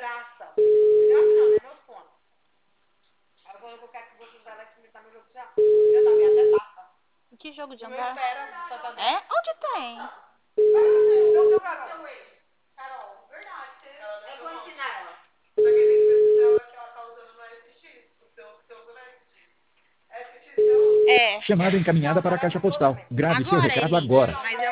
graça. Graça não, né? Meus pontos. Agora eu quero que vocês usarem lá experimentar meu jogo já. Já tá minha até tapa. Que jogo de Não andar? espera. É? Onde tem? Carol, verdade. Eu vou ensinar ela. Só que tem que ver se ela que ela tá usando no SX. O seu que você usa no SX. SX seu? É. Chamada encaminhada para a caixa postal. Grave seu Agora, recado Eli. agora. Mas eu